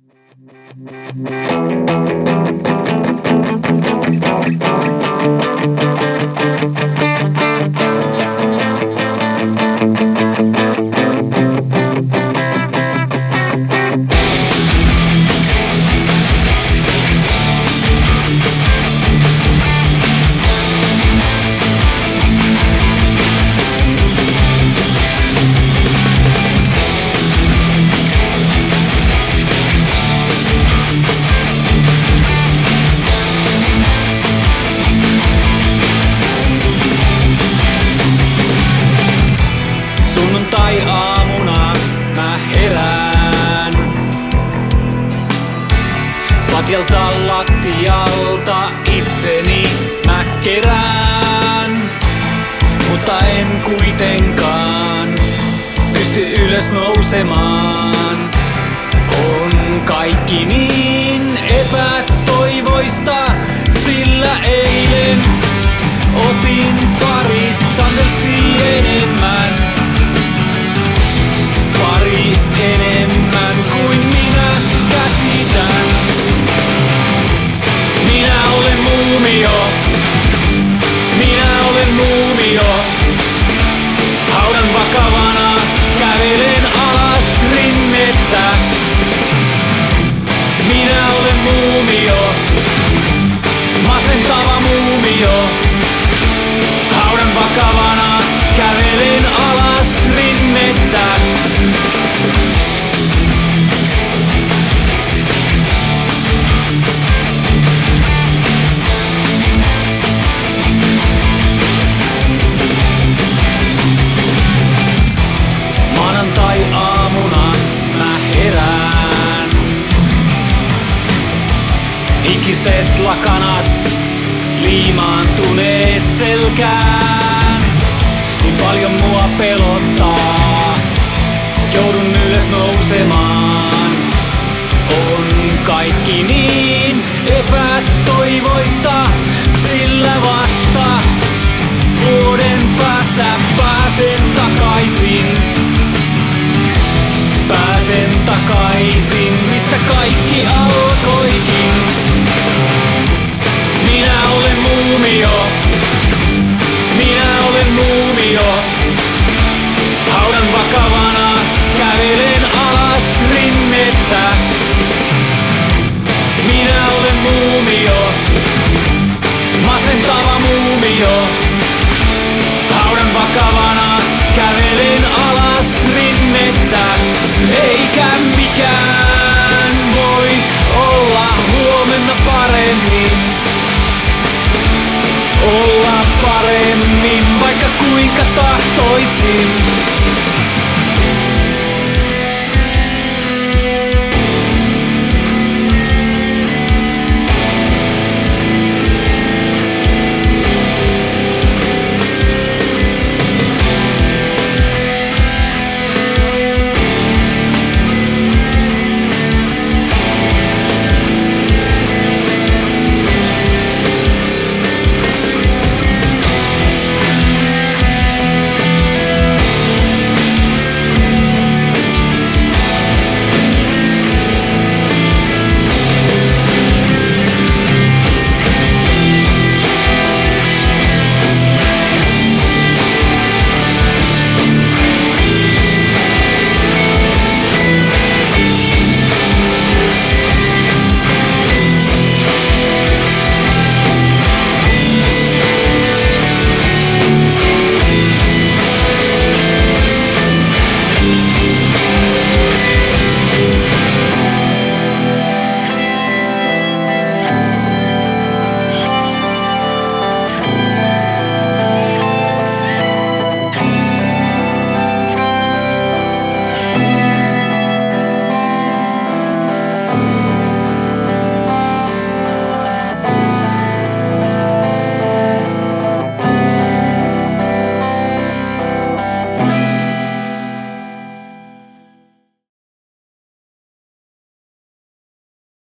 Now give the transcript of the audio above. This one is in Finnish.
Sunnuntai-aamuna mä herään. Patjalta lattialta itseni mä kerään. Mutta en kuitenkaan pysty ylös nousemaan. On kaikki niin epätoivoista, sillä eilen otin pari sandelsia enemmän. Pari enemmän kuin minä käsitän. Minä olen muumio. Minä olen muumio. Haudan vakavana kävelen alas rinnettä. Minä olen muumio. Masentava muumio. Haudan vakavana kävelen alas rinnettä. Maanantai-aamuna mä herään. Ikiset lakanat liimaantuneet selkään. Niin paljon mua pelottaa, joudun ylös nousemaan. On kaikki niin epätoivoista, sillä vasta vuoden päästä pääsen takaisin. Pääsen takaisin, mistä kaikki alkoikin. Minä olen muumio. Minä olen muumio. Haudan vakavana kävelen alas rinnettä. Minä olen muumio. Masentava muumio. Haudan vakavana kävelen alas rinnettä. Eikä mikään voi olla huomenna paremmin. Olla paremmin, vaikka kuinka tahtoisin.